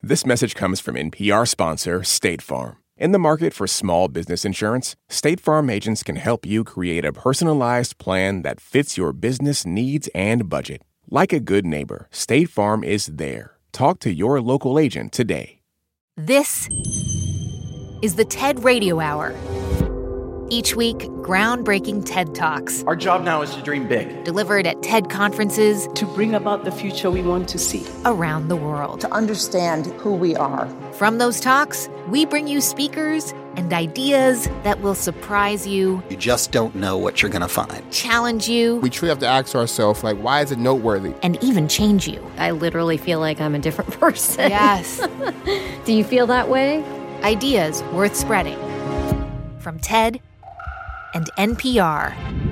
This message comes from NPR sponsor State Farm. In the market for small business insurance, State Farm agents can help you create a personalized plan that fits your business needs and budget. Like a good neighbor, State Farm is there. Talk to your local agent today. This is the TED Radio Hour. Each week, groundbreaking TED Talks. Our job now is to dream big. Delivered at TED conferences. To bring about the future we want to see. Around the world. To understand who we are. From those talks, we bring you speakers and ideas that will surprise you. You just don't know what you're going to find. Challenge you. We truly have to ask ourselves, why is it noteworthy? And even change you. I literally feel like I'm a different person. Yes. Do you feel that way? Ideas worth spreading. From TED and NPR.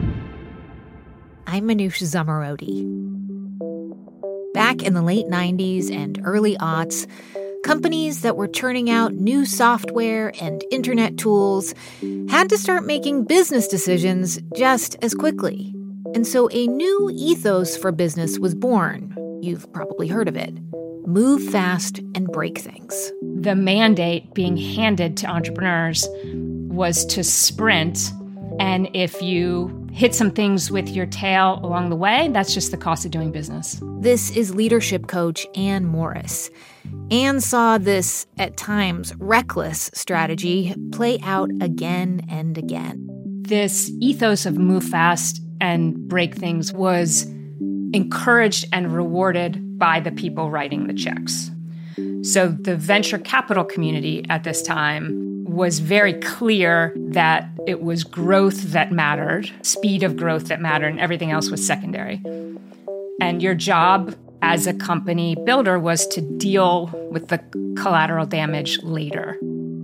I'm Manoush Zomorodi. Back in the late 90s and early aughts, companies that were churning out new software and internet tools had to start making business decisions just as quickly. And so a new ethos for business was born. You've probably heard of it. Move fast and break things. The mandate being handed to entrepreneurs was to sprint. And if you hit some things with your tail along the way, that's just the cost of doing business. This is leadership coach Anne Morris. Anne saw this, at times, reckless strategy play out again and again. This ethos of move fast and break things was encouraged and rewarded by the people writing the checks. So the venture capital community at this time was very clear that it was growth that mattered, speed of growth that mattered, and everything else was secondary. And your job as a company builder was to deal with the collateral damage later.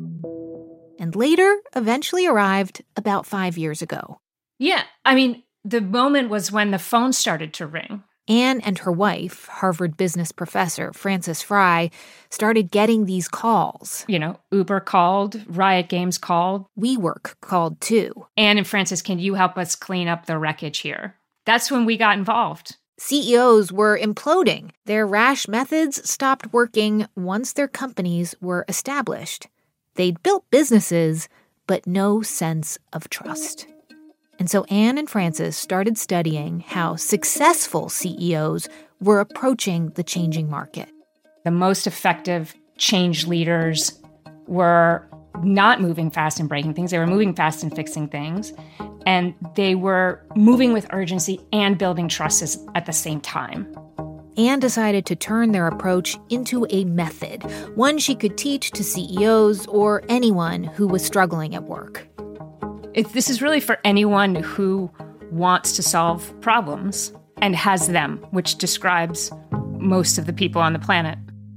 And later eventually arrived about 5 years ago. Yeah, the moment was when the phone started to ring. Anne and her wife, Harvard business professor Frances Frei, started getting these calls. Uber called, Riot Games called. WeWork called too. Anne and Frances, can you help us clean up the wreckage here? That's when we got involved. CEOs were imploding. Their rash methods stopped working once their companies were established. They'd built businesses, but no sense of trust. And so Anne and Frances started studying how successful CEOs were approaching the changing market. The most effective change leaders were not moving fast and breaking things. They were moving fast and fixing things. And they were moving with urgency and building trust at the same time. Anne decided to turn their approach into a method, one she could teach to CEOs or anyone who was struggling at work. This is really for anyone who wants to solve problems and has them, which describes most of the people on the planet.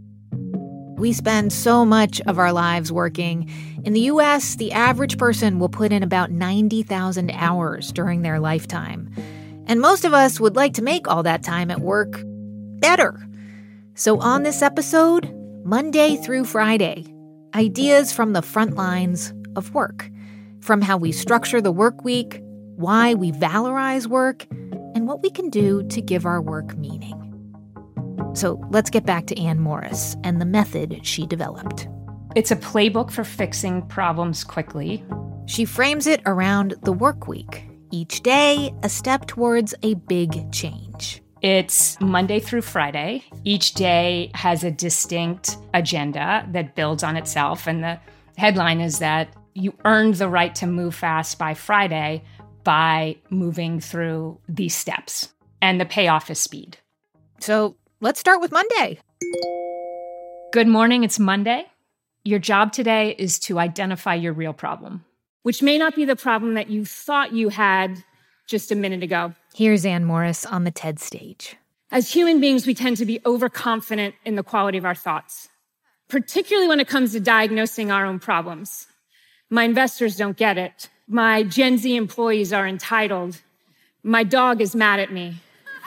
We spend so much of our lives working. In the U.S., the average person will put in about 90,000 hours during their lifetime. And most of us would like to make all that time at work better. So on this episode, Monday through Friday, ideas from the front lines of work. From how we structure the work week, why we valorize work, and what we can do to give our work meaning. So let's get back to Anne Morris and the method she developed. It's a playbook for fixing problems quickly. She frames it around the work week. Each day, a step towards a big change. It's Monday through Friday. Each day has a distinct agenda that builds on itself. And the headline is that you earned the right to move fast by Friday by moving through these steps. And the payoff is speed. So let's start with Monday. Good morning, it's Monday. Your job today is to identify your real problem, which may not be the problem that you thought you had just a minute ago. Here's Anne Morris on the TED stage. As human beings, we tend to be overconfident in the quality of our thoughts, particularly when it comes to diagnosing our own problems. My investors don't get it. My Gen Z employees are entitled. My dog is mad at me.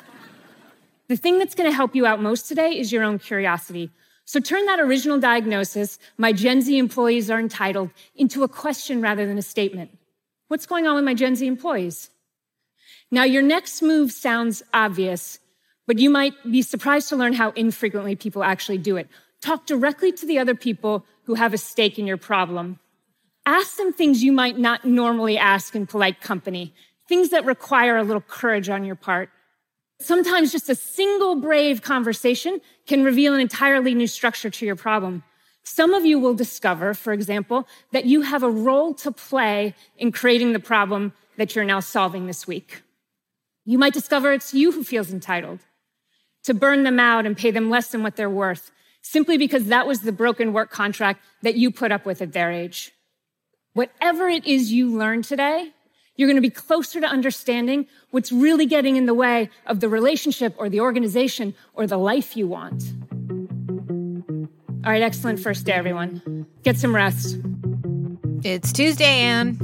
The thing that's going to help you out most today is your own curiosity. So turn that original diagnosis, my Gen Z employees are entitled, into a question rather than a statement. What's going on with my Gen Z employees? Now, your next move sounds obvious, but you might be surprised to learn how infrequently people actually do it. Talk directly to the other people who have a stake in your problem. Ask them things you might not normally ask in polite company, things that require a little courage on your part. Sometimes just a single brave conversation can reveal an entirely new structure to your problem. Some of you will discover, for example, that you have a role to play in creating the problem that you're now solving this week. You might discover it's you who feels entitled to burn them out and pay them less than what they're worth, simply because that was the broken work contract that you put up with at their age. Whatever it is you learn today, you're going to be closer to understanding what's really getting in the way of the relationship or the organization or the life you want. All right, excellent first day, everyone. Get some rest. It's Tuesday, Anne.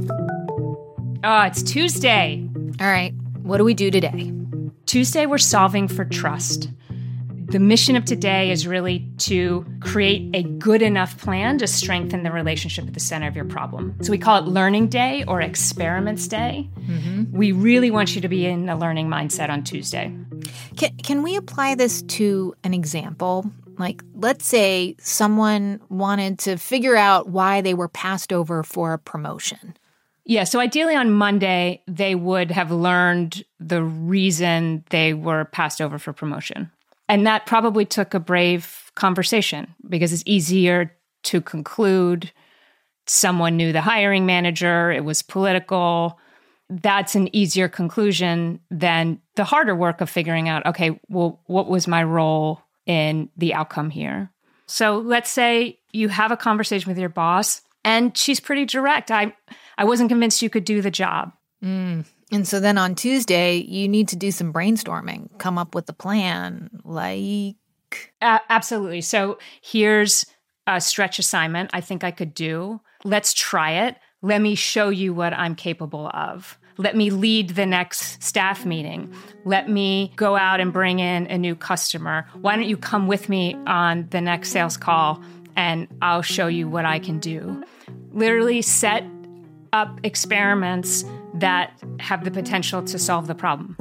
Oh, it's Tuesday. All right, what do we do today? Tuesday, we're solving for trust. The mission of today is really to create a good enough plan to strengthen the relationship at the center of your problem. So we call it Learning Day or Experiments Day. Mm-hmm. We really want you to be in a learning mindset on Tuesday. Can we apply this to an example? Like, let's say someone wanted to figure out why they were passed over for a promotion. Yeah, so ideally on Monday, they would have learned the reason they were passed over for promotion. And that probably took a brave conversation because it's easier to conclude someone knew the hiring manager, it was political. That's an easier conclusion than the harder work of figuring out, okay, well, what was my role in the outcome here? So let's say you have a conversation with your boss and she's pretty direct. I wasn't convinced you could do the job. And so then on Tuesday, you need to do some brainstorming, come up with a plan, like... Absolutely. So here's a stretch assignment I think I could do. Let's try it. Let me show you what I'm capable of. Let me lead the next staff meeting. Let me go out and bring in a new customer. Why don't you come with me on the next sales call and I'll show you what I can do. Literally set up experiments that have the potential to solve the problem.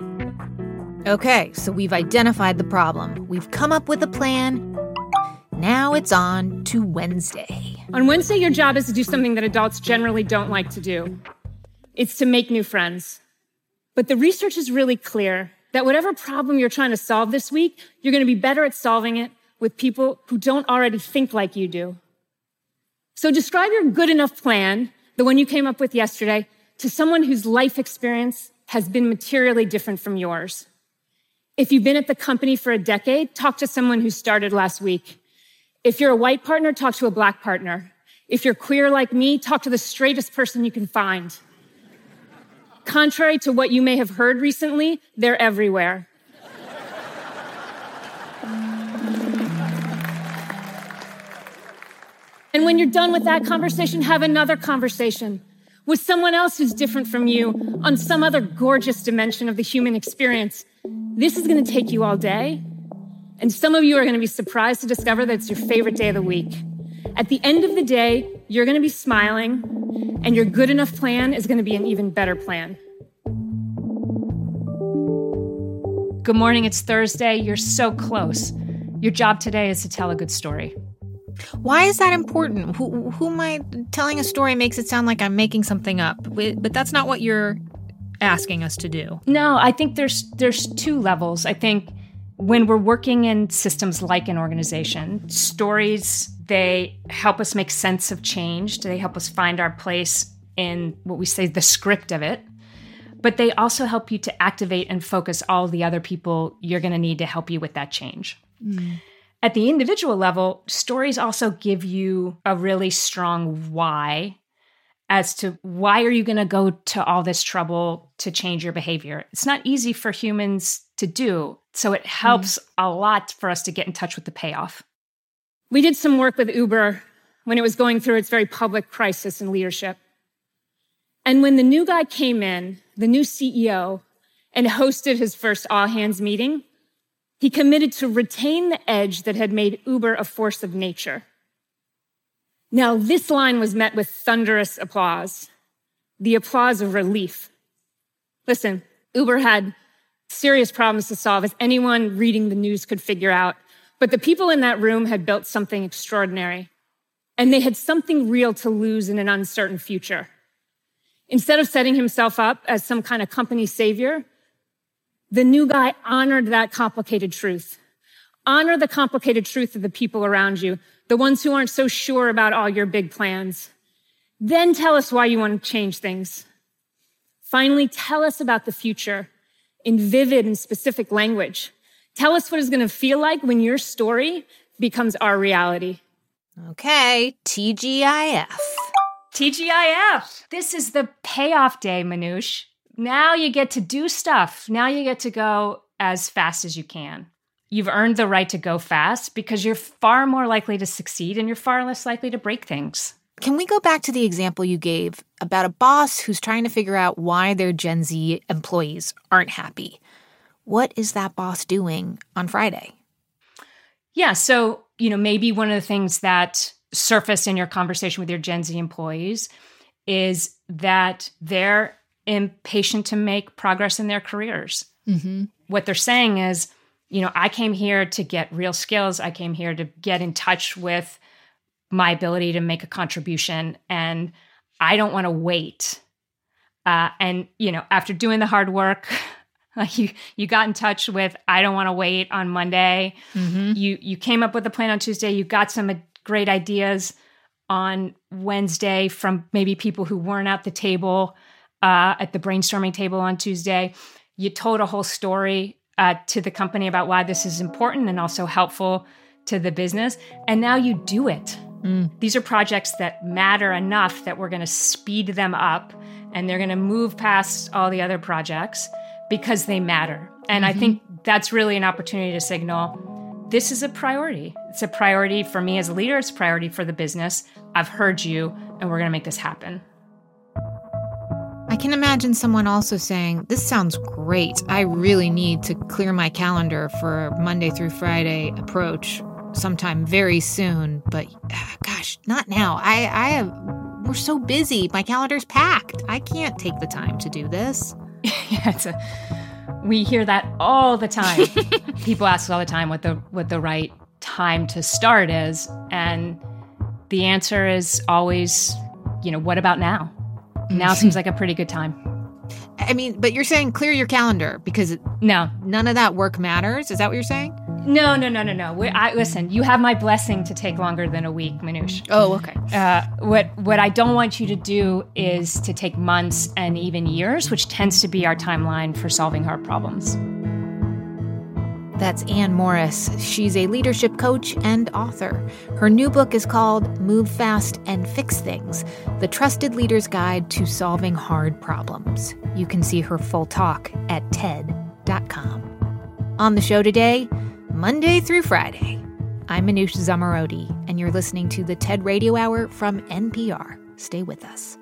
Okay, so we've identified the problem. We've come up with a plan. Now it's on to Wednesday. On Wednesday, your job is to do something that adults generally don't like to do. It's to make new friends. But the research is really clear that whatever problem you're trying to solve this week, you're going to be better at solving it with people who don't already think like you do. So describe your good enough plan, the one you came up with yesterday, to someone whose life experience has been materially different from yours. If you've been at the company for a decade, talk to someone who started last week. If you're a white partner, talk to a black partner. If you're queer like me, talk to the straightest person you can find. Contrary to what you may have heard recently, they're everywhere. And when you're done with that conversation, have another conversation with someone else who's different from you on some other gorgeous dimension of the human experience. This is going to take you all day. And some of you are going to be surprised to discover that it's your favorite day of the week. At the end of the day, you're going to be smiling, and your good enough plan is going to be an even better plan. Good morning, it's Thursday. You're so close. Your job today is to tell a good story. Why is that important? Who am I telling a story makes it sound like I'm making something up, but that's not what you're asking us to do. No, I think there's two levels. I think when we're working in systems like an organization, stories, they help us make sense of change. They help us find our place in what we say the script of it. But they also help you to activate and focus all the other people you're going to need to help you with that change. At the individual level, stories also give you a really strong why as to why are you going to go to all this trouble to change your behavior. It's not easy for humans to do, so it helps a lot for us to get in touch with the payoff. We did some work with Uber when it was going through its very public crisis in leadership. And when the new guy came in, the new CEO, and hosted his first all-hands meeting, he committed to retain the edge that had made Uber a force of nature. Now, this line was met with thunderous applause, the applause of relief. Listen, Uber had serious problems to solve, as anyone reading the news could figure out, But the people in that room had built something extraordinary, and they had something real to lose in an uncertain future. Instead of setting himself up as some kind of company savior, the new guy honored that complicated truth. Honor the complicated truth of the people around you, the ones who aren't so sure about all your big plans. Then tell us why you want to change things. Finally, tell us about the future in vivid and specific language. Tell us what it's going to feel like when your story becomes our reality. Okay, TGIF. TGIF. This is the payoff day, Manoush. Now you get to do stuff. Now you get to go as fast as you can. You've earned the right to go fast because you're far more likely to succeed and you're far less likely to break things. Can we go back to the example you gave about a boss who's trying to figure out why their Gen Z employees aren't happy? What is that boss doing on Friday? Yeah, so, maybe one of the things that surfaced in your conversation with your Gen Z employees is that they're impatient to make progress in their careers. Mm-hmm. What they're saying is, I came here to get real skills. I came here to get in touch with my ability to make a contribution, and I don't want to wait. After doing the hard work, you got in touch with, I don't want to wait on Monday. Mm-hmm. You came up with a plan on Tuesday. You got some great ideas on Wednesday from maybe people who weren't at the table, at the brainstorming table on Tuesday. You told a whole story to the company about why this is important and also helpful to the business. And now you do it. These are projects that matter enough that we're going to speed them up and they're going to move past all the other projects because they matter. And I think that's really an opportunity to signal this is a priority. It's a priority for me as a leader. It's a priority for the business. I've heard you, and we're going to make this happen. I can imagine someone also saying, this sounds great. I really need to clear my calendar for a Monday through Friday approach sometime very soon, but gosh, not now. We're so busy. My calendar's packed. I can't take the time to do this. Yeah, we hear that all the time. People ask all the time what the right time to start is, and the answer is always, what about now? Now seems like a pretty good time. I mean, but you're saying clear your calendar because none of that work matters? Is that what you're saying? No. Listen, you have my blessing to take longer than a week, Manoush. Oh, okay. What I don't want you to do is to take months and even years, which tends to be our timeline for solving hard problems. That's Anne Morris. She's a leadership coach and author. Her new book is called Move Fast and Fix Things, The Trusted Leader's Guide to Solving Hard Problems. You can see her full talk at TED.com. On the show today, Monday through Friday, I'm Manoush Zomorodi, and you're listening to the TED Radio Hour from NPR. Stay with us.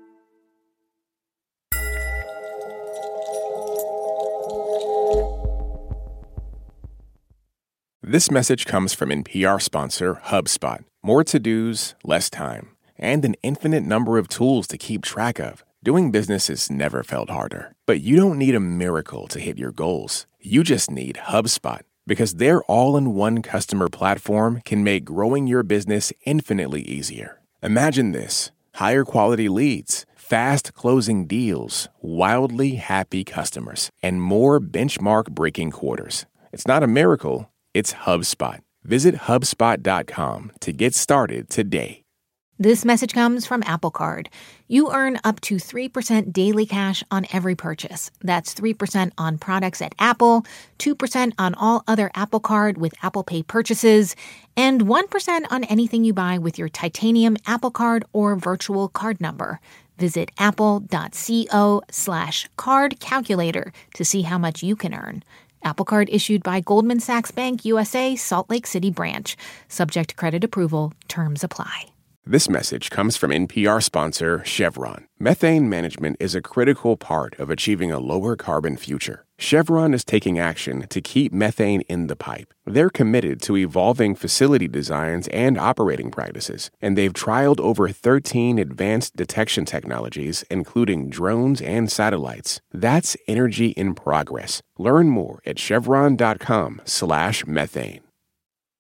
This message comes from NPR sponsor HubSpot. More to-dos, less time, and an infinite number of tools to keep track of. Doing business has never felt harder. But you don't need a miracle to hit your goals. You just need HubSpot, because their all-in-one customer platform can make growing your business infinitely easier. Imagine this: higher quality leads, fast closing deals, wildly happy customers, and more benchmark-breaking quarters. It's not a miracle. It's HubSpot. Visit HubSpot.com to get started today. This message comes from Apple Card. You earn up to 3% daily cash on every purchase. That's 3% on products at Apple, 2% on all other Apple Card with Apple Pay purchases, and 1% on anything you buy with your titanium Apple Card or virtual card number. Visit apple.co/card calculator to see how much you can earn. Apple Card issued by Goldman Sachs Bank USA, Salt Lake City branch. Subject to credit approval. Terms apply. This message comes from NPR sponsor Chevron. Methane management is a critical part of achieving a lower carbon future. Chevron is taking action to keep methane in the pipe. They're committed to evolving facility designs and operating practices, and they've trialed over 13 advanced detection technologies, including drones and satellites. That's energy in progress. Learn more at chevron.com/methane.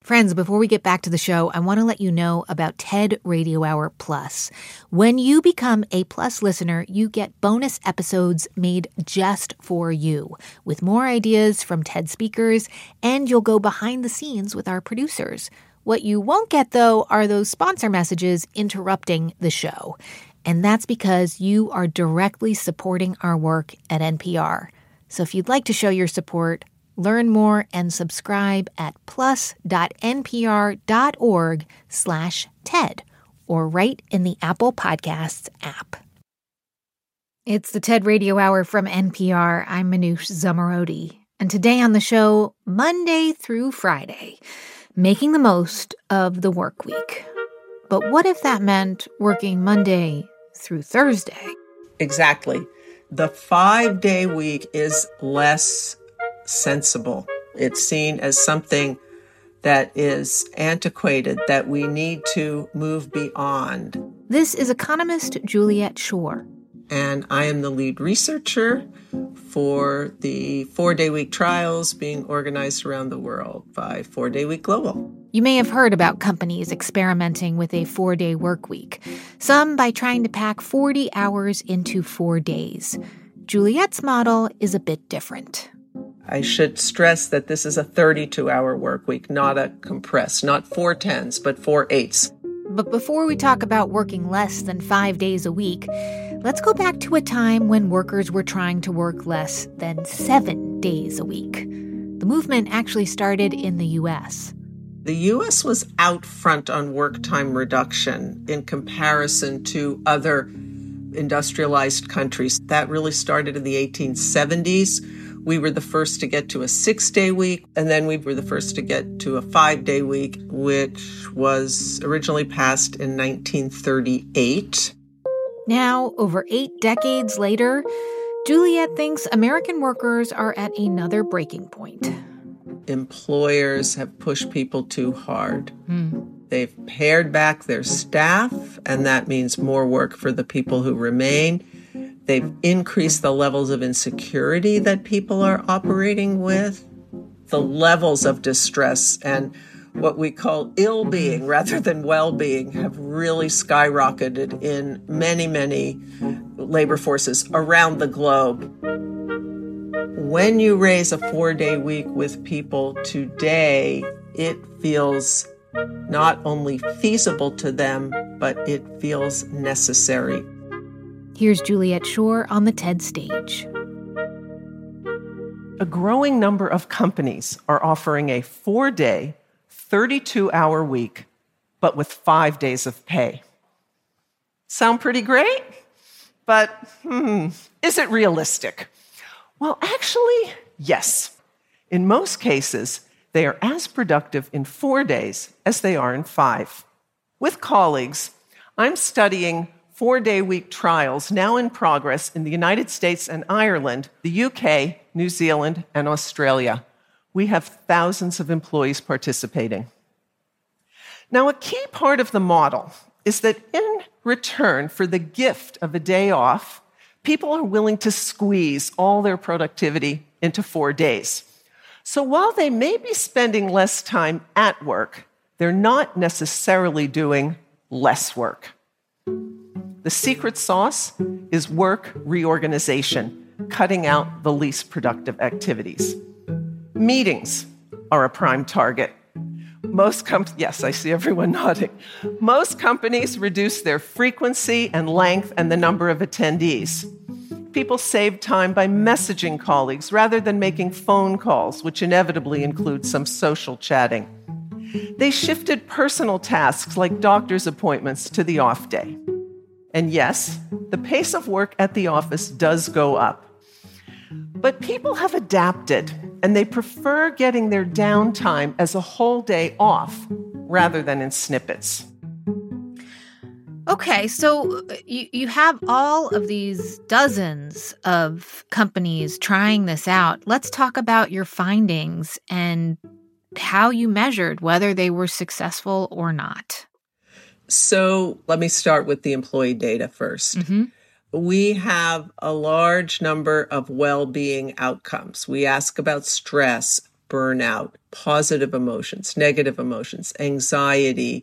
Friends, before we get back to the show, I want to let you know about TED Radio Hour Plus. When you become a Plus listener, you get bonus episodes made just for you, with more ideas from TED speakers, and you'll go behind the scenes with our producers. What you won't get, though, are those sponsor messages interrupting the show. And that's because you are directly supporting our work at NPR. So if you'd like to show your support, learn more and subscribe at plus.npr.org/TED or right in the Apple Podcasts app. It's the TED Radio Hour from NPR. I'm Manoush Zomorodi. And today on the show, Monday through Friday, making the most of the work week. But what if that meant working Monday through Thursday? Exactly. The 5-day week is less sensible. It's seen as something that is antiquated, that we need to move beyond. This is economist Juliet Schor. And I am the lead researcher for the 4-day week trials being organized around the world by 4-day Week Global. You may have heard about companies experimenting with a 4-day work week, some by trying to pack 40 hours into 4 days. Juliet's model is a bit different. I should stress that this is a 32-hour work week, not a compressed, not 4 10s, but 4 8s. But before we talk about working less than 5 days a week, let's go back to a time when workers were trying to work less than 7 days a week. The movement actually started in the U.S. The U.S. was out front on work time reduction in comparison to other industrialized countries. That really started in the 1870s. We were the first to get to a 6-day week, and then we were the first to get to a 5-day week, which was originally passed in 1938. Now, over 8 decades later, Juliet thinks American workers are at another breaking point. Employers have pushed people too hard. They've pared back their staff, and that means more work for the people who remain. They've increased the levels of insecurity that people are operating with. The levels of distress and what we call ill-being rather than well-being have really skyrocketed in many, many labor forces around the globe. When you raise a 4-day week with people today, it feels not only feasible to them, but it feels necessary. Here's Juliet Schor on the TED stage. A growing number of companies are offering a 4-day, 32-hour week, but with 5 days of pay. Sound pretty great? But, is it realistic? Well, actually, yes. In most cases, they are as productive in 4 days as they are in 5. With colleagues, I'm studying 4-day week trials now in progress in the United States and Ireland, the UK, New Zealand, and Australia. We have thousands of employees participating. Now, a key part of the model is that in return for the gift of a day off, people are willing to squeeze all their productivity into 4 days. So while they may be spending less time at work, they're not necessarily doing less work. The secret sauce is work reorganization, cutting out the least productive activities. Meetings are a prime target. Yes, I see everyone nodding. Most companies reduce their frequency and length and the number of attendees. People save time by messaging colleagues rather than making phone calls, which inevitably include some social chatting. They shifted personal tasks like doctor's appointments to the off day. And yes, the pace of work at the office does go up. But people have adapted, and they prefer getting their downtime as a whole day off rather than in snippets. Okay, so you have all of these dozens of companies trying this out. Let's talk about your findings and how you measured whether they were successful or not. So let me start with the employee data first. We have a large number of well-being outcomes. We ask about stress, burnout, positive emotions, negative emotions, anxiety.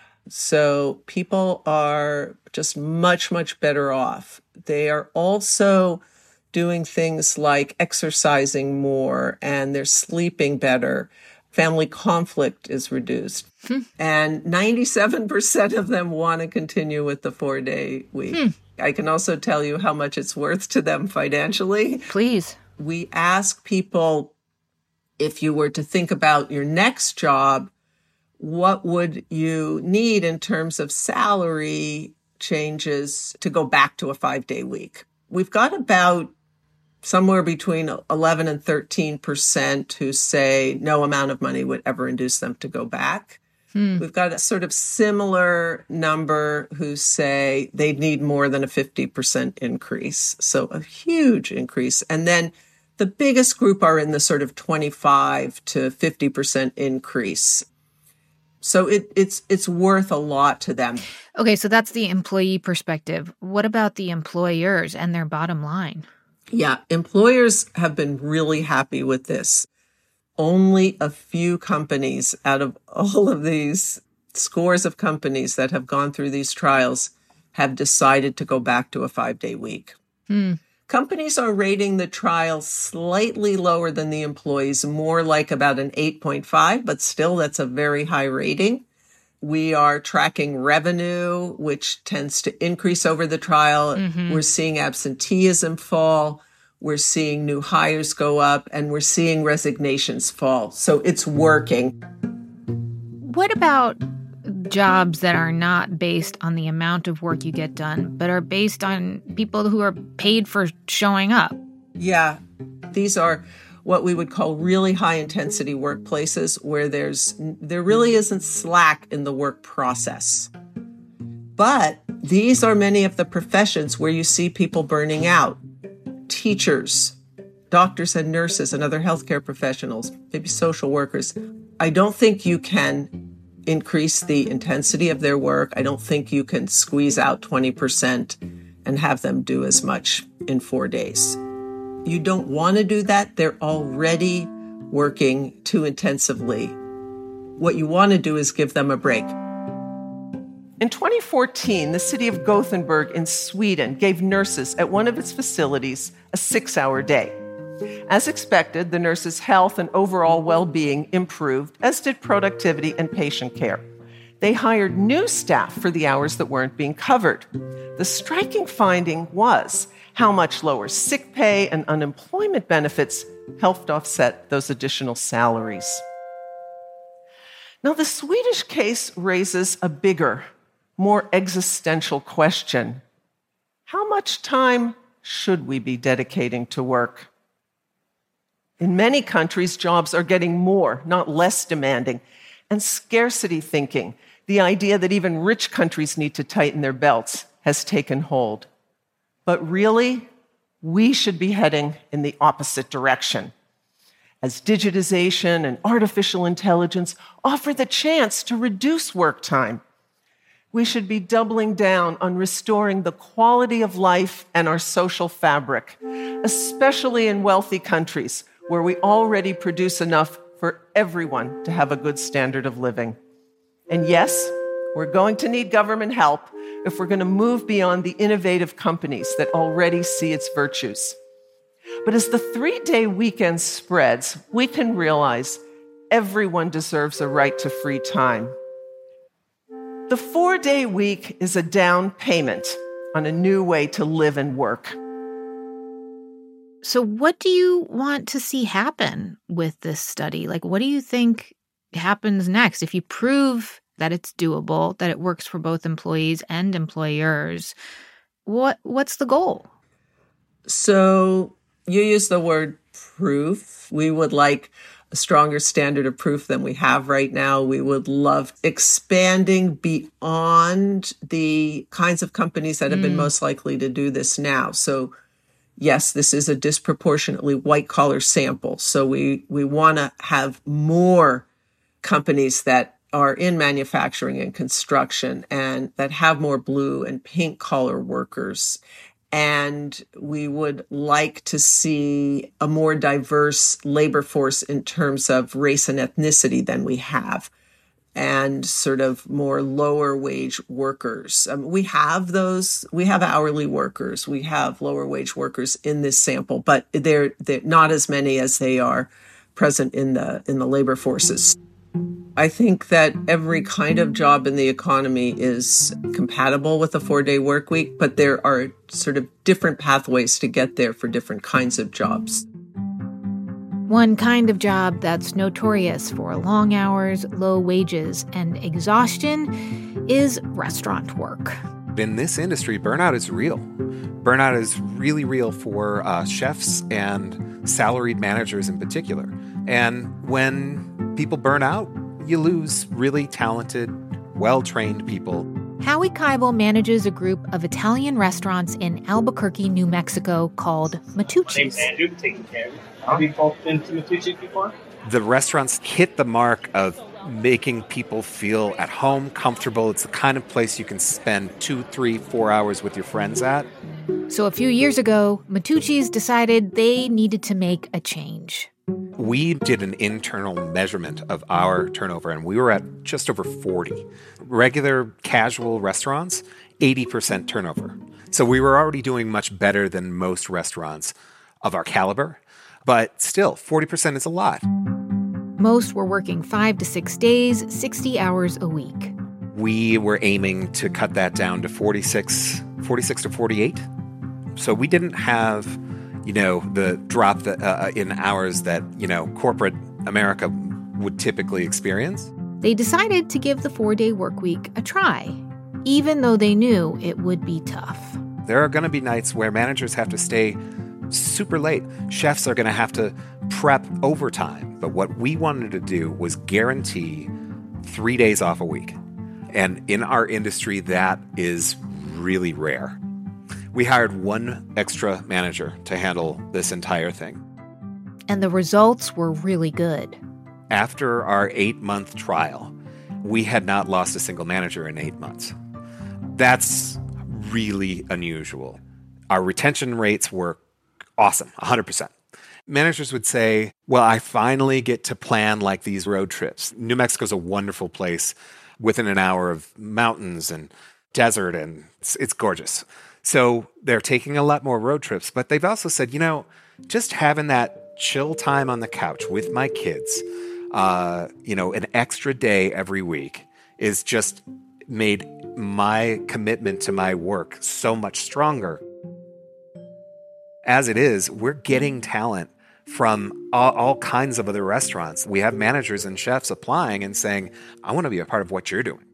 So people are just much, much better off. They are also doing things like exercising more, and they're sleeping better. Family conflict is reduced. And 97% of them want to continue with the 4-day week. I can also tell you how much it's worth to them financially. Please. We ask people, if you were to think about your next job, what would you need in terms of salary changes to go back to a 5-day week? We've got about somewhere between 11 and 13% who say no amount of money would ever induce them to go back. We've got a sort of similar number who say they'd need more than a 50% increase. So a huge increase. And then the biggest group are in the sort of 25 to 50% increase. So it's worth a lot to them. Okay, so that's the employee perspective. What about the employers and their bottom line? Yeah, employers have been really happy with this. Only a few companies out of all of these scores of companies that have gone through these trials have decided to go back to a 5-day week. Companies are rating the trial slightly lower than the employees, more like about an 8.5, but still that's a very high rating. We are tracking revenue, which tends to increase over the trial. We're seeing absenteeism fall. We're seeing new hires go up, and we're seeing resignations fall. So it's working. What about jobs that are not based on the amount of work you get done, but are based on people who are paid for showing up? Yeah, these are what we would call really high-intensity workplaces where there really isn't slack in the work process. But these are many of the professions where you see people burning out. Teachers, doctors and nurses and other healthcare professionals, maybe social workers. I don't think you can increase the intensity of their work. I don't think you can squeeze out 20% and have them do as much in 4 days. You don't want to do that. They're already working too intensively. What you want to do is give them a break. In 2014, the city of Gothenburg in Sweden gave nurses at one of its facilities a 6-hour day. As expected, the nurses' health and overall well-being improved, as did productivity and patient care. They hired new staff for the hours that weren't being covered. The striking finding was how much lower sick pay and unemployment benefits helped offset those additional salaries. Now, the Swedish case raises a bigger, more existential question. How much time should we be dedicating to work? In many countries, jobs are getting more, not less demanding. And scarcity thinking, the idea that even rich countries need to tighten their belts, has taken hold. But really, we should be heading in the opposite direction. As digitization and artificial intelligence offer the chance to reduce work time, we should be doubling down on restoring the quality of life and our social fabric, especially in wealthy countries where we already produce enough for everyone to have a good standard of living. And yes, we're going to need government help if we're going to move beyond the innovative companies that already see its virtues. But as the 3-day weekend spreads, we can realize everyone deserves a right to free time. The 4-day week is a down payment on a new way to live and work. So what do you want to see happen with this study? Like, what do you think happens next? If you prove that it's doable, that it works for both employees and employers, what's the goal? So you use the word proof. We would like a stronger standard of proof than we have right now. We would love expanding beyond the kinds of companies that have been most likely to do this now. So yes, this is a disproportionately white-collar sample. So we want to have more companies that are in manufacturing and construction and that have more blue and pink-collar workers. And we would like to see a more diverse labor force in terms of race and ethnicity than we have, and sort of more lower wage workers. We have hourly workers, we have lower wage workers in this sample, but they're not as many as they are present in the labor forces. I think that every kind of job in the economy is compatible with a 4-day work week, but there are sort of different pathways to get there for different kinds of jobs. One kind of job that's notorious for long hours, low wages, and exhaustion is restaurant work. In this industry, burnout is real. Burnout is really real for chefs and salaried managers in particular. And when people burn out, you lose really talented, well-trained people. Howie Keibel manages a group of Italian restaurants in Albuquerque, New Mexico called Matucci's. My name's Andrew, taking care of you. Have you both been to Matucci's before? The restaurants hit the mark of making people feel at home, comfortable. It's the kind of place you can spend 2, 3, 4 hours with your friends at. So a few years ago, Matucci's decided they needed to make a change. We did an internal measurement of our turnover, and we were at just over 40. Regular, casual restaurants, 80% turnover. So we were already doing much better than most restaurants of our caliber, but still, 40% is a lot. Most were working 5 to 6 days, 60 hours a week. We were aiming to cut that down to 46 to 48. So we didn't have, the drop that, in hours that, corporate America would typically experience. They decided to give the 4-day work week a try, even though they knew it would be tough. There are going to be nights where managers have to stay super late. Chefs are going to have to prep overtime. But what we wanted to do was guarantee 3 days off a week. And in our industry, that is really rare. We hired one extra manager to handle this entire thing. And the results were really good. After our 8-month trial, we had not lost a single manager in 8 months. That's really unusual. Our retention rates were awesome, 100%. Managers would say, well, I finally get to plan like these road trips. New Mexico's a wonderful place within an hour of mountains and desert, and it's gorgeous. So they're taking a lot more road trips, but they've also said, just having that chill time on the couch with my kids, an extra day every week is just made my commitment to my work so much stronger. As it is, we're getting talent from all kinds of other restaurants. We have managers and chefs applying and saying, I want to be a part of what you're doing.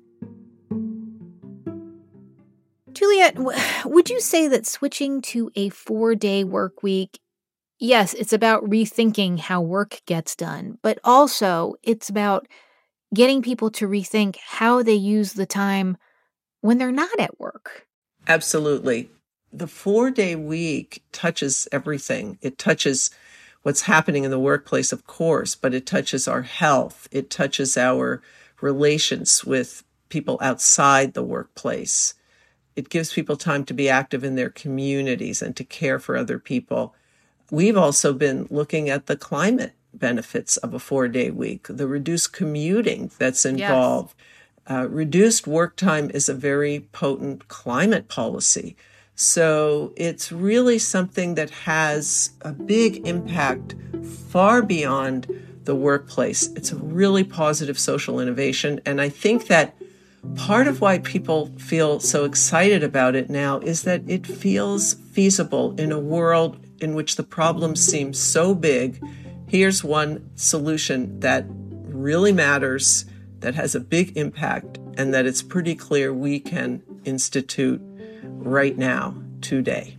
Juliet, would you say that switching to a 4-day work week, yes, it's about rethinking how work gets done, but also it's about getting people to rethink how they use the time when they're not at work? Absolutely. The 4-day week touches everything. It touches what's happening in the workplace, of course, but it touches our health. It touches our relations with people outside the workplace. It gives people time to be active in their communities and to care for other people. We've also been looking at the climate benefits of a 4-day week, the reduced commuting that's involved. Yes. Reduced work time is a very potent climate policy. So it's really something that has a big impact far beyond the workplace. It's a really positive social innovation. And I think that part of why people feel so excited about it now is that it feels feasible in a world in which the problems seem so big. Here's one solution that really matters, that has a big impact, and that it's pretty clear we can institute right now, today.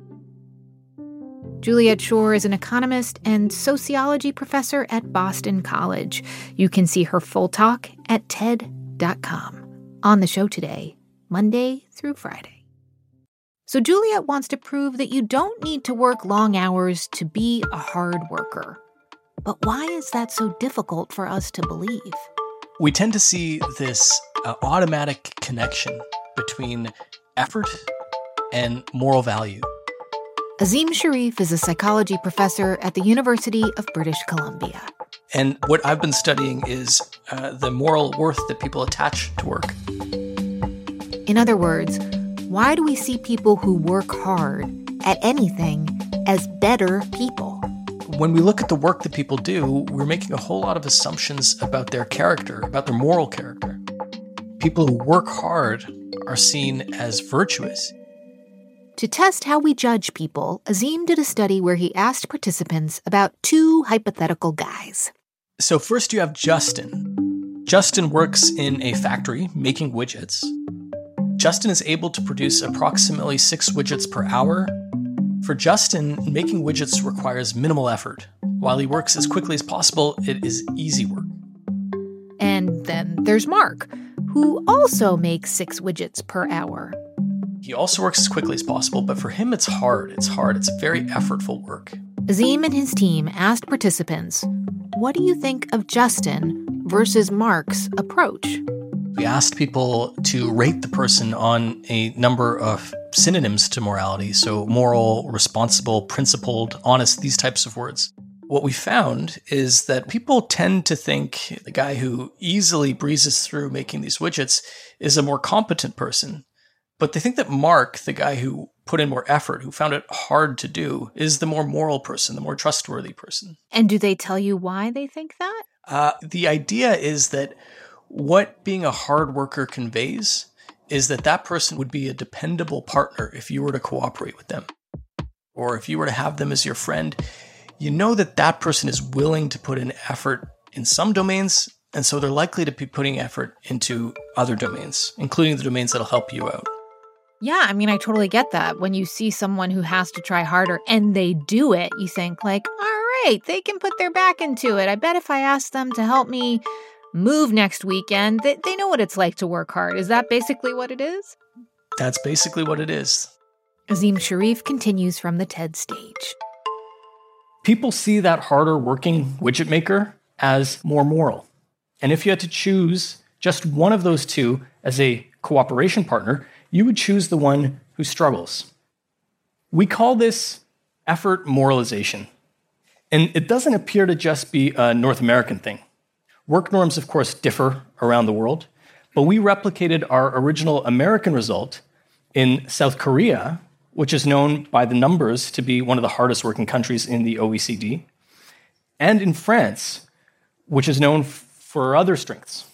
Juliet Schor is an economist and sociology professor at Boston College. You can see her full talk at TED.com. On the show today, Monday through Friday. So Juliet wants to prove that you don't need to work long hours to be a hard worker. But why is that so difficult for us to believe? We tend to see this automatic connection between effort and moral value. Azim Shariff is a psychology professor at the University of British Columbia. And what I've been studying is the moral worth that people attach to work. In other words, why do we see people who work hard at anything as better people? When we look at the work that people do, we're making a whole lot of assumptions about their character, about their moral character. People who work hard are seen as virtuous. To test how we judge people, Azim did a study where he asked participants about two hypothetical guys. So first you have Justin. Justin works in a factory making widgets. Justin is able to produce approximately 6 widgets per hour. For Justin, making widgets requires minimal effort. While he works as quickly as possible, it is easy work. And then there's Mark, who also makes 6 widgets per hour. He also works as quickly as possible, but for him it's hard. It's very effortful work. Azim and his team asked participants, what do you think of Justin versus Mark's approach? We asked people to rate the person on a number of synonyms to morality, so moral, responsible, principled, honest, these types of words. What we found is that people tend to think the guy who easily breezes through making these widgets is a more competent person. But they think that Mark, the guy who put in more effort, who found it hard to do, is the more moral person, the more trustworthy person. And do they tell you why they think that? The idea is that what being a hard worker conveys is that that person would be a dependable partner if you were to cooperate with them. Or if you were to have them as your friend, you know that that person is willing to put in effort in some domains, and so they're likely to be putting effort into other domains, including the domains that'll help you out. Yeah, I mean, I totally get that. When you see someone who has to try harder and they do it, you think like, all right, they can put their back into it. I bet if I ask them to help me move next weekend, they know what it's like to work hard. Is that basically what it is? That's basically what it is. Azim Shariff continues from the TED stage. People see that harder working widget maker as more moral. And if you had to choose just one of those two as a cooperation partner, you would choose the one who struggles. We call this effort moralization. And it doesn't appear to just be a North American thing. Work norms, of course, differ around the world, but we replicated our original American result in South Korea, which is known by the numbers to be one of the hardest working countries in the OECD, and in France, which is known for other strengths.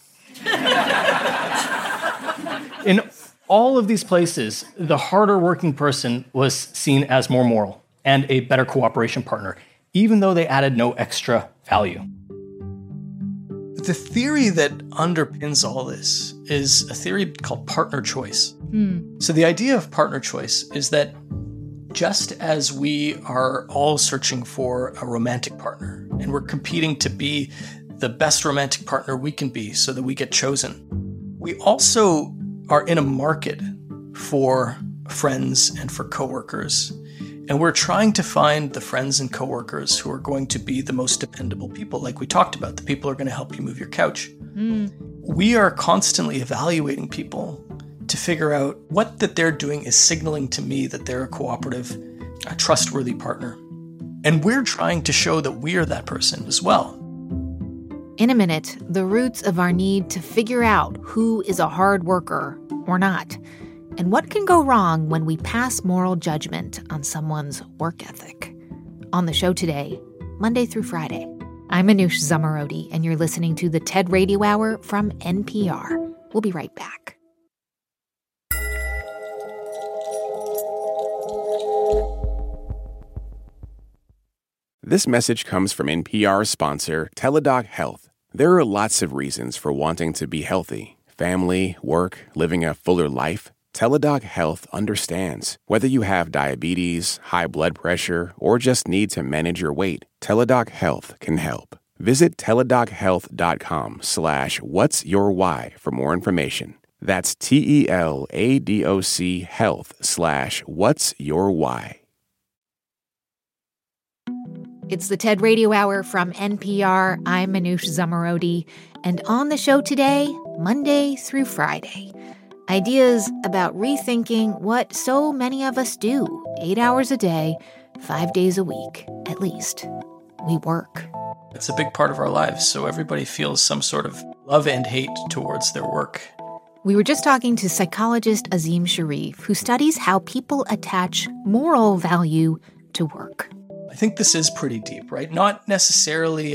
In all of these places, the harder working person was seen as more moral and a better cooperation partner, even though they added no extra value. The theory that underpins all this is a theory called partner choice. So the idea of partner choice is that just as we are all searching for a romantic partner and we're competing to be the best romantic partner we can be so that we get chosen, we also are in a market for friends and for coworkers. And we're trying to find the friends and coworkers who are going to be the most dependable people, like we talked about, the people who are going to help you move your couch. We are constantly evaluating people to figure out what that they're doing is signaling to me that they're a cooperative, a trustworthy partner. And we're trying to show that we are that person as well. In a minute, the roots of our need to figure out who is a hard worker or not, and what can go wrong when we pass moral judgment on someone's work ethic. On the show today, Monday through Friday. I'm Manoush Zomorodi, and you're listening to the TED Radio Hour from NPR. We'll be right back. This message comes from NPR's sponsor, Teladoc Health. There are lots of reasons for wanting to be healthy. Family, work, living a fuller life. Teladoc Health understands. Whether you have diabetes, high blood pressure, or just need to manage your weight, Teladoc Health can help. Visit teladochealth.com/whatsyourwhy for more information. That's TELADOC health/whatsyourwhy. It's the TED Radio Hour from NPR. I'm Manoush Zomorodi. And on the show today, Monday through Friday, Ideas about rethinking what so many of us do 8 hours a day, 5 days a week, at least. We work. It's a big part of our lives, so everybody feels some sort of love and hate towards their work. We were just talking to psychologist Azim Shariff, who studies how people attach moral value to work. I think this is pretty deep, right? Not necessarily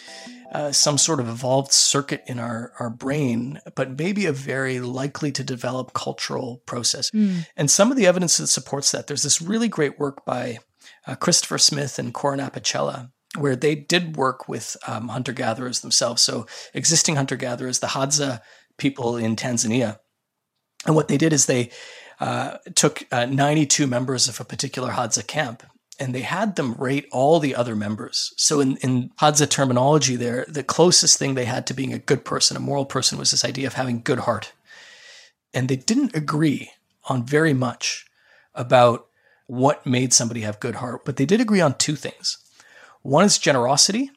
some sort of evolved circuit in our brain, but maybe a very likely to develop cultural process. And some of the evidence that supports that, there's this really great work by Christopher Smith and Corin Apicella, where they did work with hunter-gatherers themselves. So existing hunter-gatherers, the Hadza people in Tanzania. And what they did is they took 92 members of a particular Hadza camp, and they had them rate all the other members. So in Hadza terminology there, the closest thing they had to being a good person, a moral person, was this idea of having good heart. And they didn't agree on very much about what made somebody have good heart, but they did agree on two things. One is generosity,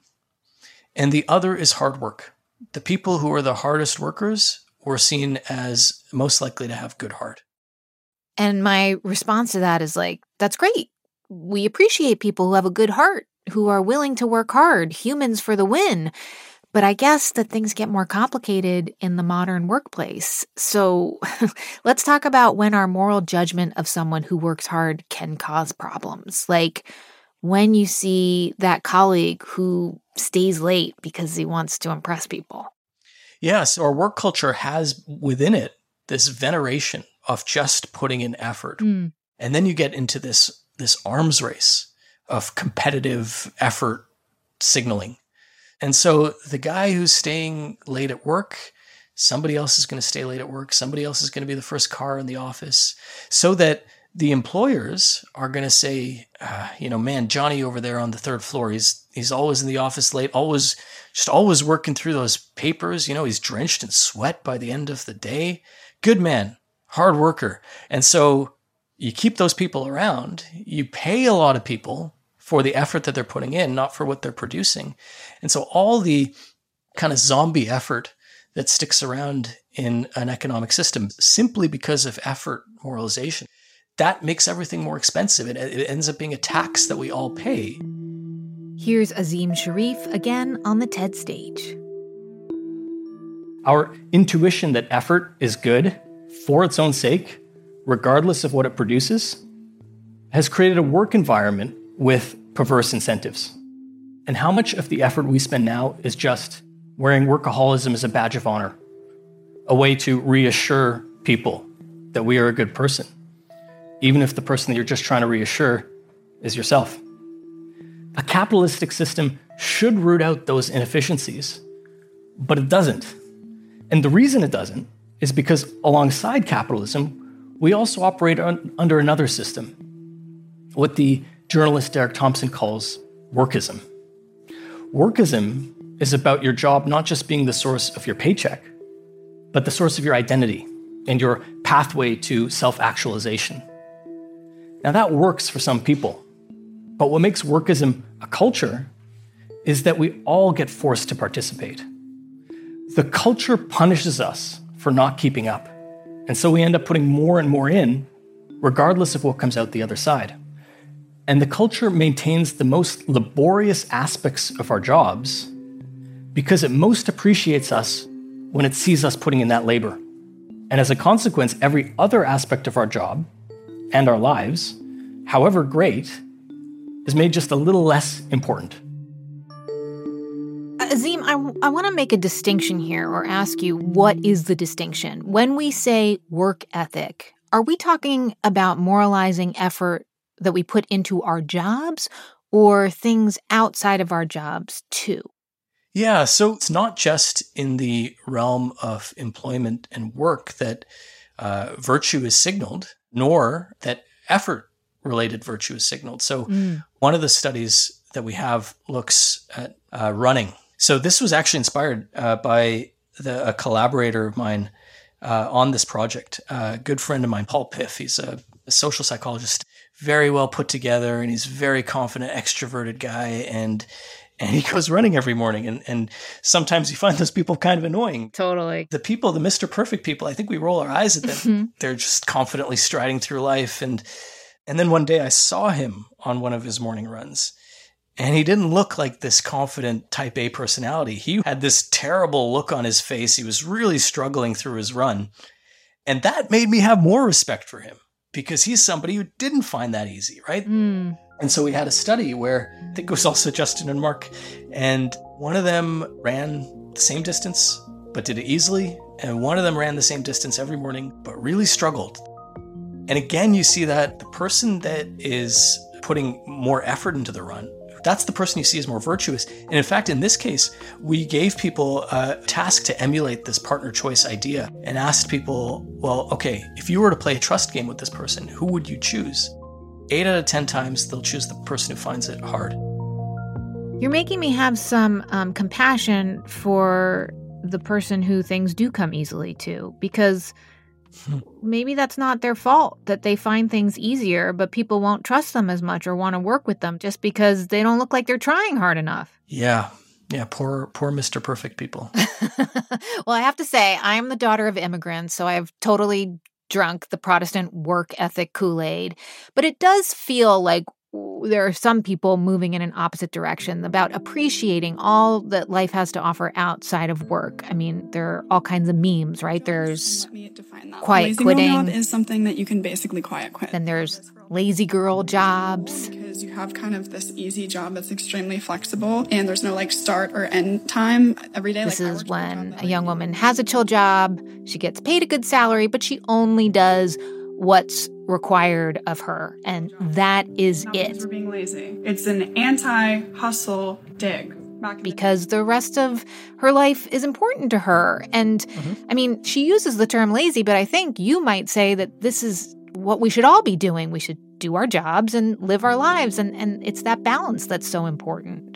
and the other is hard work. The people who are the hardest workers were seen as most likely to have good heart. And my response to that is like, that's great. We appreciate people who have a good heart, who are willing to work hard, humans for the win. But I guess that things get more complicated in the modern workplace. So let's talk about when our moral judgment of someone who works hard can cause problems. Like when you see that colleague who stays late because he wants to impress people. Yes, our work culture has within it this veneration of just putting in effort. And then you get into this arms race of competitive effort signaling. And so the guy who's staying late at work, somebody else is going to stay late at work. Somebody else is going to be the first car in the office, so that the employers are going to say, man, Johnny over there on the third floor, he's always in the office late, always working through those papers. He's drenched in sweat by the end of the day. Good man, hard worker. And so you keep those people around. You pay a lot of people for the effort that they're putting in, not for what they're producing. And so all the kind of zombie effort that sticks around in an economic system simply because of effort moralization, that makes everything more expensive. It ends up being a tax that we all pay. Here's Azim Shariff again on the TED stage. Our intuition that effort is good for its own sake, regardless of what it produces, has created a work environment with perverse incentives. And how much of the effort we spend now is just wearing workaholism as a badge of honor, a way to reassure people that we are a good person, even if the person that you're just trying to reassure is yourself. A capitalistic system should root out those inefficiencies, but it doesn't. And the reason it doesn't is because alongside capitalism, we also operate under another system, what the journalist Derek Thompson calls workism. Workism is about your job not just being the source of your paycheck, but the source of your identity and your pathway to self-actualization. Now that works for some people, but what makes workism a culture is that we all get forced to participate. The culture punishes us for not keeping up, and so we end up putting more and more in, regardless of what comes out the other side. And the culture maintains the most laborious aspects of our jobs because it most appreciates us when it sees us putting in that labor. And as a consequence, every other aspect of our job and our lives, however great, is made just a little less important. Azim, I want to make a distinction here or ask you, what is the distinction? When we say work ethic, are we talking about moralizing effort that we put into our jobs or things outside of our jobs too? Yeah, so it's not just in the realm of employment and work that virtue is signaled, nor that effort-related virtue is signaled. So one of the studies that we have looks at running. So this was actually inspired by a collaborator of mine on this project, a good friend of mine, Paul Piff. He's a social psychologist, very well put together, and he's a very confident, extroverted guy. And And he goes running every morning. And sometimes you find those people kind of annoying. Totally. The people, the Mr. Perfect people, I think we roll our eyes at them. They're just confidently striding through life. And then one day I saw him on one of his morning runs. And he didn't look like this confident type A personality. He had this terrible look on his face. He was really struggling through his run. And that made me have more respect for him because he's somebody who didn't find that easy, right? And so we had a study where I think it was also Justin and Mark, and one of them ran the same distance, but did it easily. And one of them ran the same distance every morning, but really struggled. And again, you see that the person that is putting more effort into the run, that's the person you see as more virtuous. And in fact, in this case, we gave people a task to emulate this partner choice idea and asked people, well, okay, if you were to play a trust game with this person, who would you choose? 8 out of 10 times, they'll choose the person who finds it hard. You're making me have some compassion for the person who things do come easily to, because maybe that's not their fault that they find things easier, but people won't trust them as much or want to work with them just because they don't look like they're trying hard enough. Yeah, poor Mr. Perfect people. Well, I have to say, I am the daughter of immigrants, so I've totally drunk the Protestant work ethic Kool-Aid. But it does feel like there are some people moving in an opposite direction about appreciating all that life has to offer outside of work. I mean, there are all kinds of memes, right? There's quiet quitting. Is something that you can basically quiet quit. Then there's lazy girl jobs. Because you have kind of this easy job that's extremely flexible and there's no start or end time every day. This is when a young woman has a chill job, she gets paid a good salary, but she only does what's required of her, and that is it. For being lazy. It's an anti-hustle dig. Because the rest of her life is important to her. And I mean, she uses the term lazy, but I think you might say that this is what we should all be doing. We should do our jobs and live our lives. And it's that balance that's so important.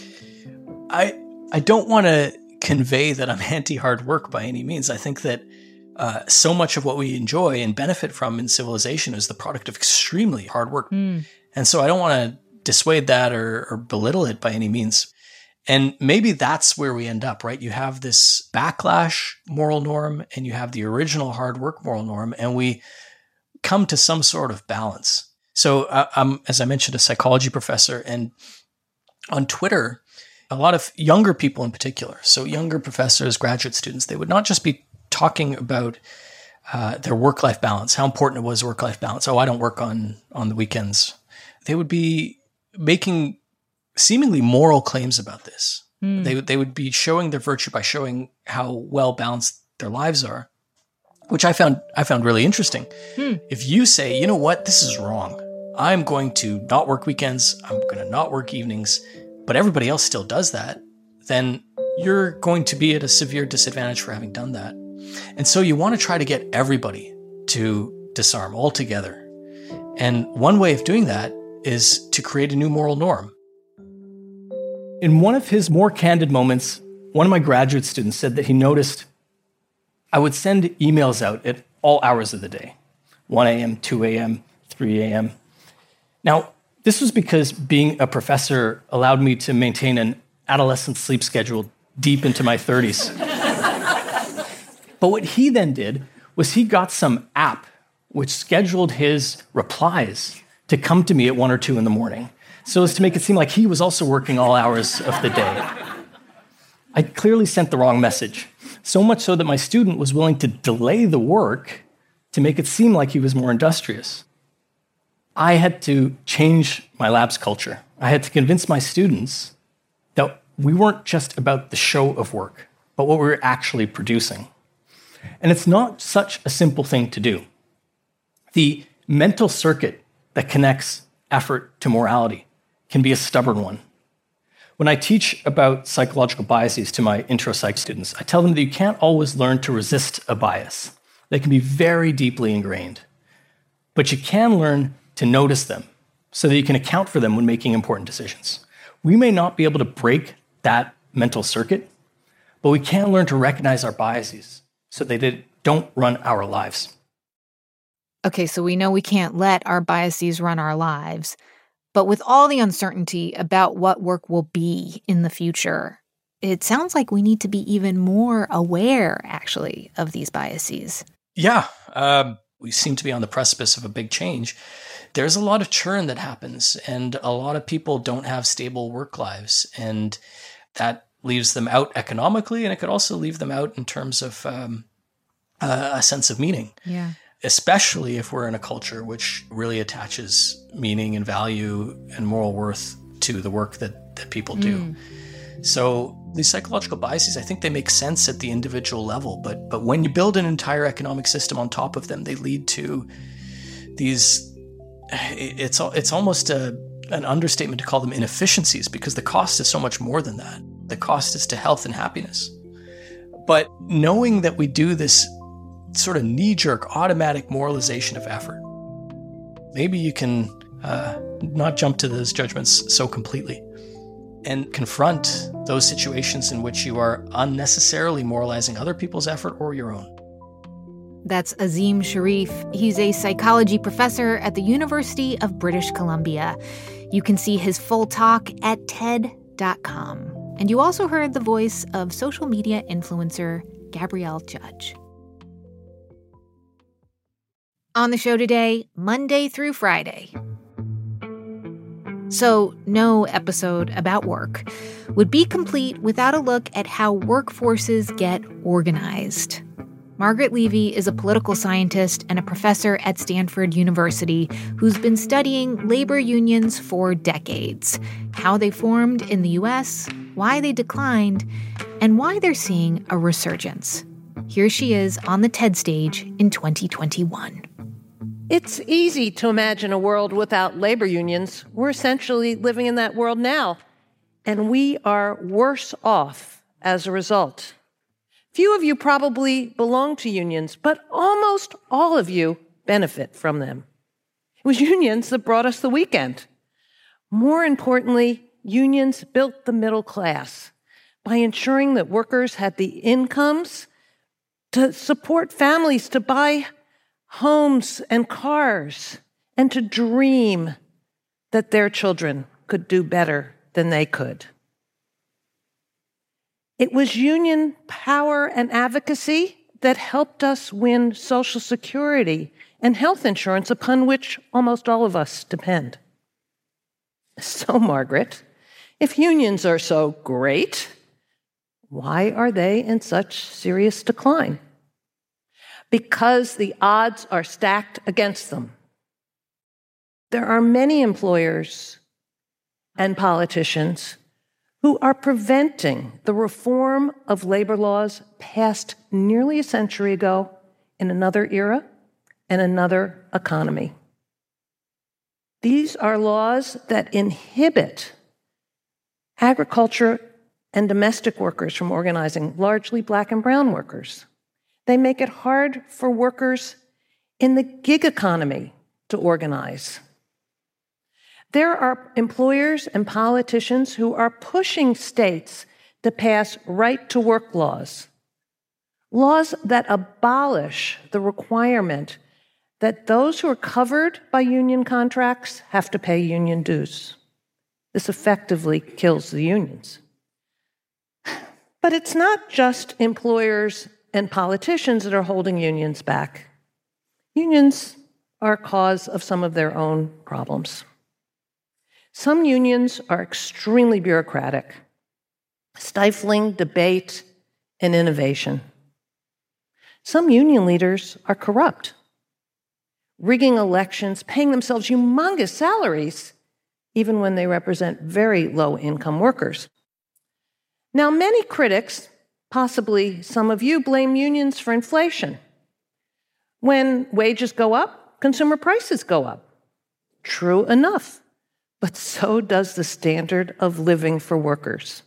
I don't want to convey that I'm anti-hard work by any means. I think that so much of what we enjoy and benefit from in civilization is the product of extremely hard work. And so I don't want to dissuade that or belittle it by any means. And maybe that's where we end up, right? You have this backlash moral norm and you have the original hard work moral norm, and we come to some sort of balance. So I'm, as I mentioned, a psychology professor, and on Twitter, a lot of younger people in particular, so younger professors, graduate students, they would not just be talking about their work-life balance, how important it was work-life balance. Oh, I don't work on the weekends. They would be making seemingly moral claims about this. They would be showing their virtue by showing how well balanced their lives are, which I found really interesting. If you say, you know what, this is wrong. I'm going to not work weekends. I'm going to not work evenings, but everybody else still does that, then you're going to be at a severe disadvantage for having done that. And so you want to try to get everybody to disarm altogether. And one way of doing that is to create a new moral norm. In one of his more candid moments, one of my graduate students said that he noticed I would send emails out at all hours of the day, 1 a.m., 2 a.m., 3 a.m. Now, this was because being a professor allowed me to maintain an adolescent sleep schedule deep into my 30s. But what he then did was he got some app which scheduled his replies to come to me at 1 or 2 in the morning, so as to make it seem like he was also working all hours of the day. I clearly sent the wrong message, so much so that my student was willing to delay the work to make it seem like he was more industrious. I had to change my lab's culture. I had to convince my students that we weren't just about the show of work, but what we were actually producing. And it's not such a simple thing to do. The mental circuit that connects effort to morality can be a stubborn one. When I teach about psychological biases to my intro psych students, I tell them that you can't always learn to resist a bias. They can be very deeply ingrained. But you can learn to notice them so that you can account for them when making important decisions. We may not be able to break that mental circuit, but we can learn to recognize our biases so they don't run our lives. Okay, so we know we can't let our biases run our lives. But with all the uncertainty about what work will be in the future, it sounds like we need to be even more aware, actually, of these biases. Yeah, we seem to be on the precipice of a big change. There's a lot of churn that happens, and a lot of people don't have stable work lives, and that leaves them out economically, and it could also leave them out in terms of a sense of meaning. Yeah. Especially if we're in a culture which really attaches meaning and value and moral worth to the work that people do. So these psychological biases, I think they make sense at the individual level, but when you build an entire economic system on top of them, they lead to these, it's almost an understatement to call them inefficiencies, because the cost is so much more than that. The cost is to health and happiness. But knowing that we do this sort of knee-jerk automatic moralization of effort, maybe you can not jump to those judgments so completely and confront those situations in which you are unnecessarily moralizing other people's effort or your own. That's Azim Shariff. He's a psychology professor at the University of British Columbia. You can see his full talk at TED.com. And you also heard the voice of social media influencer Gabrielle Judge. On the show today, Monday through Friday. So, no episode about work would be complete without a look at how workforces get organized. Margaret Levy is a political scientist and a professor at Stanford University who's been studying labor unions for decades, how they formed in the U.S., why they declined, and why they're seeing a resurgence. Here she is on the TED stage in 2021. It's easy to imagine a world without labor unions. We're essentially living in that world now, and we are worse off as a result. Few of you probably belong to unions, but almost all of you benefit from them. It was unions that brought us the weekend. More importantly, unions built the middle class by ensuring that workers had the incomes to support families, to buy homes and cars, and to dream that their children could do better than they could. It was union power and advocacy that helped us win Social Security and health insurance, upon which almost all of us depend. So, Margaret, if unions are so great, why are they in such serious decline? Because the odds are stacked against them. There are many employers and politicians who are preventing the reform of labor laws passed nearly a century ago in another era and another economy. These are laws that inhibit agriculture and domestic workers from organizing, largely Black and brown workers. They make it hard for workers in the gig economy to organize. There are employers and politicians who are pushing states to pass right-to-work laws, laws that abolish the requirement that those who are covered by union contracts have to pay union dues. This effectively kills the unions. But it's not just employers and politicians that are holding unions back. Unions are a cause of some of their own problems. Some unions are extremely bureaucratic, stifling debate and innovation. Some union leaders are corrupt, rigging elections, paying themselves humongous salaries, even when they represent very low-income workers. Now, many critics, possibly some of you, blame unions for inflation. When wages go up, consumer prices go up. True enough, but so does the standard of living for workers.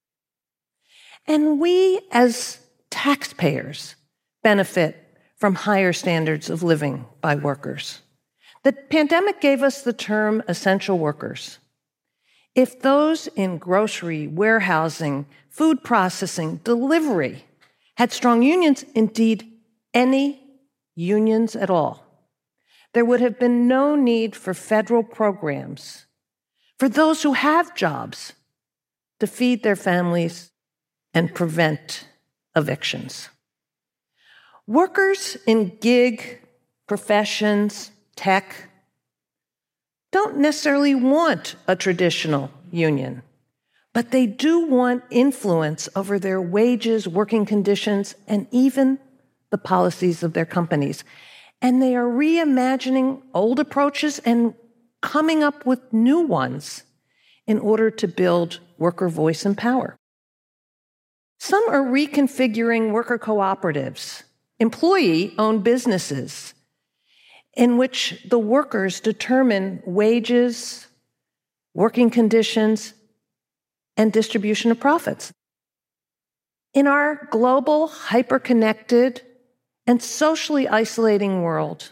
And we, as taxpayers, benefit from higher standards of living by workers. The pandemic gave us the term essential workers. If those in grocery, warehousing, food processing, delivery had strong unions, indeed any unions at all, there would have been no need for federal programs for those who have jobs to feed their families and prevent evictions. Workers in gig professions, tech, don't necessarily want a traditional union, but they do want influence over their wages, working conditions, and even the policies of their companies. And they are reimagining old approaches and coming up with new ones in order to build worker voice and power. Some are reconfiguring worker cooperatives, employee-owned businesses, in which the workers determine wages, working conditions, and distribution of profits. In our global, hyper-connected, and socially isolating world,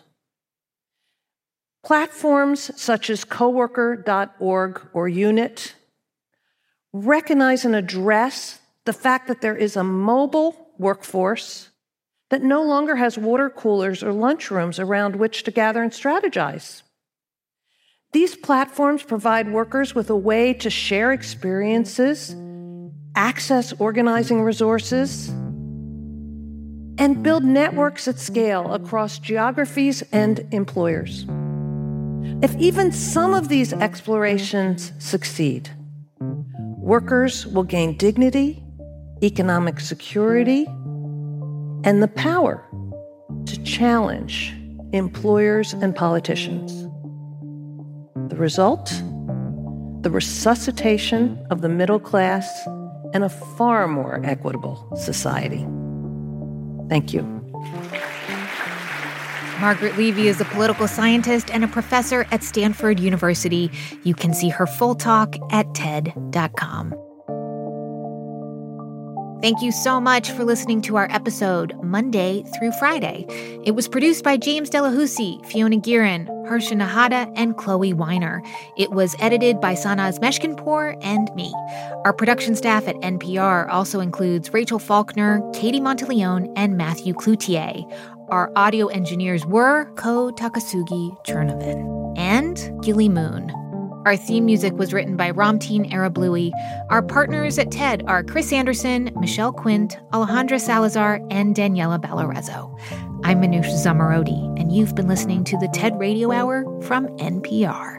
platforms such as coworker.org or Unit recognize and address the fact that there is a mobile workforce that no longer has water coolers or lunchrooms around which to gather and strategize. These platforms provide workers with a way to share experiences, access organizing resources, and build networks at scale across geographies and employers. If even some of these explorations succeed, workers will gain dignity, economic security, and the power to challenge employers and politicians. The result? The resuscitation of the middle class and a far more equitable society. Thank you. Margaret Levy is a political scientist and a professor at Stanford University. You can see her full talk at TED.com. Thank you so much for listening to our episode Monday through Friday. It was produced by James Delahousie, Fiona Guerin, Harsha Nahata, and Chloe Weiner. It was edited by Sanaz Meshkinpour and me. Our production staff at NPR also includes Rachel Faulkner, Katie Monteleone, and Matthew Cloutier. Our audio engineers were Ko Takasugi Chernovin and Gilly Moon. Our theme music was written by Ramteen Arablouei. Our partners at TED are Chris Anderson, Michelle Quint, Alejandra Salazar, and Daniela Ballarezo. I'm Manoush Zomorodi, and you've been listening to the TED Radio Hour from NPR.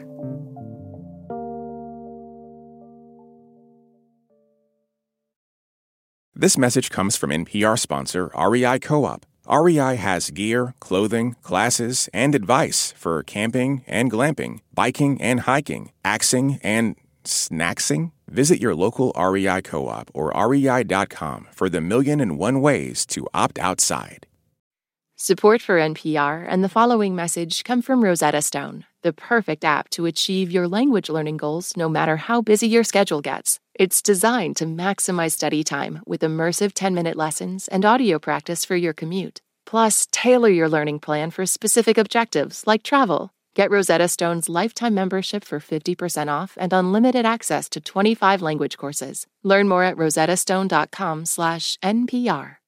This message comes from NPR sponsor REI Co-op. REI has gear, clothing, classes, and advice for camping and glamping, biking and hiking, axing and snacksing. Visit your local REI Co-op or rei.com for the 1,000,001 ways to opt outside. Support for NPR and the following message come from Rosetta Stone, the perfect app to achieve your language learning goals no matter how busy your schedule gets. It's designed to maximize study time with immersive 10-minute lessons and audio practice for your commute. Plus, tailor your learning plan for specific objectives like travel. Get Rosetta Stone's lifetime membership for 50% off and unlimited access to 25 language courses. Learn more at rosettastone.com/NPR.